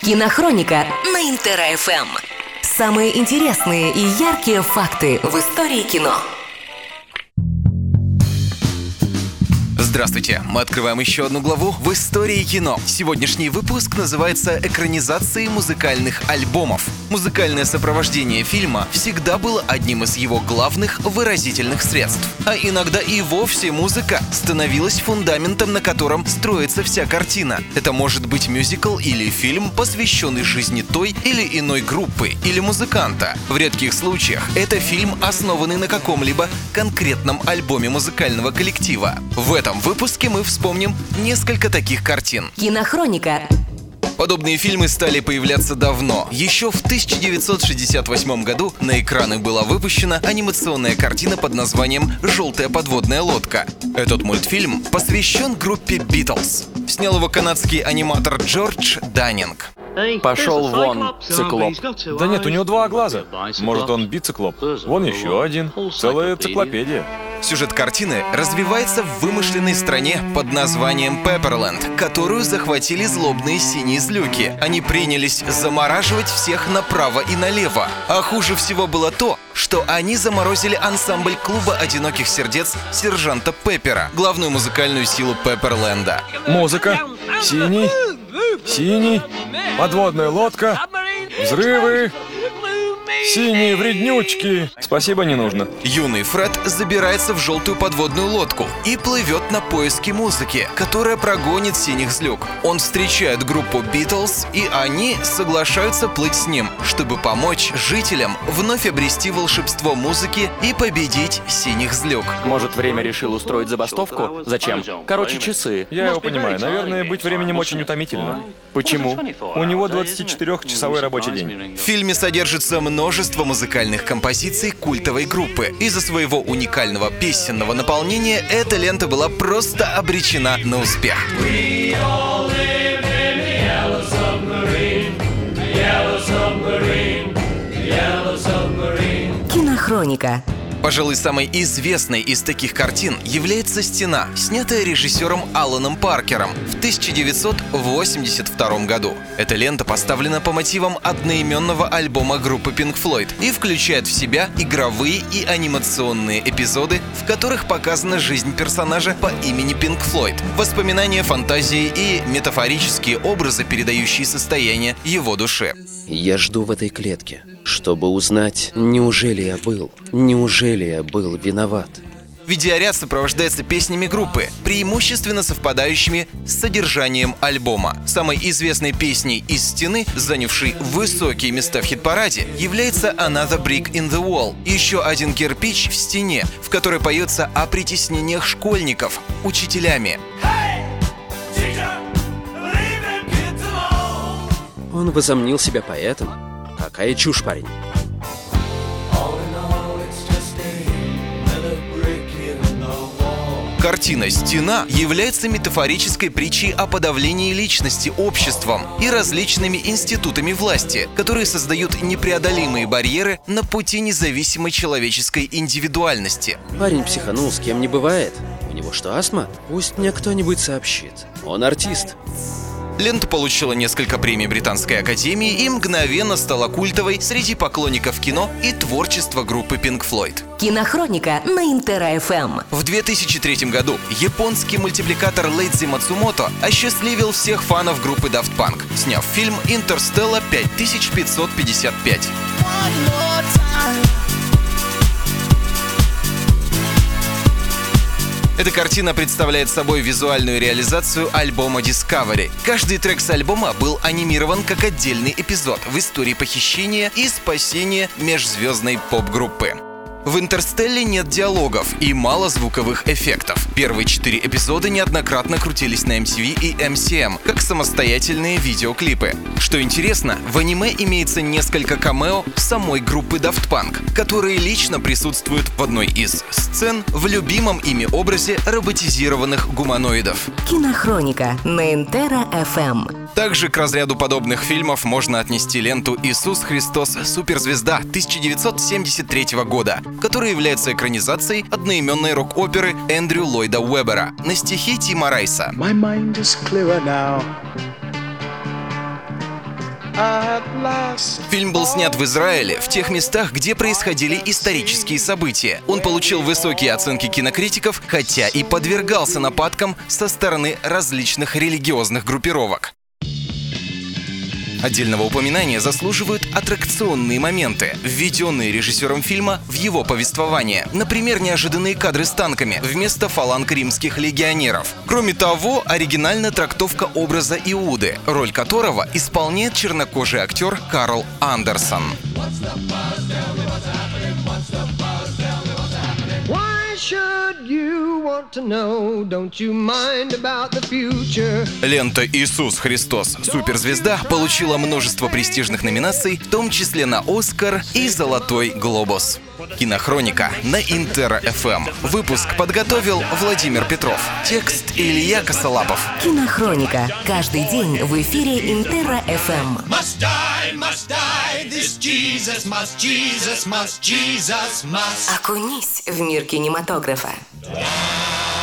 Кинохроника на Интер ФМ. Самые интересные и яркие факты в истории кино. Здравствуйте! Мы открываем еще одну главу в истории кино. Сегодняшний выпуск называется «Экранизацией музыкальных альбомов». Музыкальное сопровождение фильма всегда было одним из его главных выразительных средств. А иногда и вовсе музыка становилась фундаментом, на котором строится вся картина. Это может быть мюзикл или фильм, посвященный жизни той или иной группы или музыканта. В редких случаях это фильм, основанный на каком-либо конкретном альбоме музыкального коллектива. В этом выпуске мы вспомним несколько таких картин. Кинохроника. Подобные фильмы стали появляться давно. Еще в 1968 году на экраны была выпущена анимационная картина под названием «Желтая подводная лодка». Этот мультфильм посвящен группе Beatles. Снял его канадский аниматор Джордж Даннинг. Пошел вон, циклоп. Да нет, у него два глаза. Может, он бициклоп. Вон еще один. Целая энциклопедия. Сюжет картины развивается в вымышленной стране под названием Пепперленд, которую захватили злобные синие злюки. Они принялись замораживать всех направо и налево. А хуже всего было то, что они заморозили ансамбль клуба одиноких сердец сержанта Пеппера, главную музыкальную силу Пепперленда. Музыка. Синий. Синий. Подводная лодка. Взрывы. Синие вреднючки. Спасибо, не нужно. Юный Фред забирается в желтую подводную лодку и плывет на поиски музыки, которая прогонит синих злюк. Он встречает группу Beatles, и они соглашаются плыть с ним, чтобы помочь жителям вновь обрести волшебство музыки и победить синих злюк. Может, время решил устроить забастовку? Зачем? Короче, часы. Я его понимаю. Наверное, быть временем очень утомительно. Почему? У него 24-часовой рабочий день. В фильме содержится множество музыкальных композиций культовой группы. Из-за своего уникального песенного наполнения эта лента была просто обречена на успех. Кинохроника. Пожалуй, самой известной из таких картин является «Стена», снятая режиссером Аланом Паркером в 1982 году. Эта лента поставлена по мотивам одноименного альбома группы Pink Floyd и включает в себя игровые и анимационные эпизоды, в которых показана жизнь персонажа по имени Pink Floyd, воспоминания, фантазии и метафорические образы, передающие состояние его души. Я жду в этой клетке, чтобы узнать, неужели я был виноват. Видеоряд сопровождается песнями группы, преимущественно совпадающими с содержанием альбома. Самой известной песней из «Стены», занявшей высокие места в хит-параде, является «Another Brick in the Wall» — еще один кирпич в стене, в которой поется о притеснениях школьников учителями. Он возомнил себя поэтом. Какая чушь, парень. Картина «Стена» является метафорической притчей о подавлении личности обществом и различными институтами власти, которые создают непреодолимые барьеры на пути независимой человеческой индивидуальности. Парень психанул, с кем не бывает. У него что, астма? Пусть мне кто-нибудь сообщит. Он артист. Лента получила несколько премий Британской академии и мгновенно стала культовой среди поклонников кино и творчества группы Pink Floyd. Кинохроника на Интер ФМ. В 2003 году японский мультипликатор Лэйдзи Мацумото осчастливил всех фанов группы Daft Punk, сняв фильм «Интерстелла 5555». Эта картина представляет собой визуальную реализацию альбома Discovery. Каждый трек с альбома был анимирован как отдельный эпизод в истории похищения и спасения межзвездной поп-группы. В «Интерстелле» нет диалогов и мало звуковых эффектов. Первые 4 эпизода неоднократно крутились на MTV и MCM, как самостоятельные видеоклипы. Что интересно, в аниме имеется несколько камео самой группы Daft Punk, которые лично присутствуют в одной из сцен в любимом ими образе роботизированных гуманоидов. Кинохроника на Интер ФМ. Также к разряду подобных фильмов можно отнести ленту «Иисус Христос. Суперзвезда» 1973 года, которая является экранизацией одноименной рок-оперы Эндрю Ллойда Уэббера на стихи Тима Райса. Фильм был снят в Израиле, в тех местах, где происходили исторические события. Он получил высокие оценки кинокритиков, хотя и подвергался нападкам со стороны различных религиозных группировок. Отдельного упоминания заслуживают аттракционные моменты, введенные режиссером фильма в его повествование. Например, неожиданные кадры с танками вместо фаланг римских легионеров. Кроме того, оригинальна трактовка образа Иуды, роль которого исполняет чернокожий актер Карл Андерсон. Лента «Иисус Христос. Суперзвезда» получила множество престижных номинаций, в том числе на «Оскар» и «Золотой глобус». Кинохроника на Интера ФМ. Выпуск подготовил Владимир Петров. Текст Илья Косолапов. Кинохроника. Каждый день в эфире Интера ФМ. Окунись в мир кинематографа.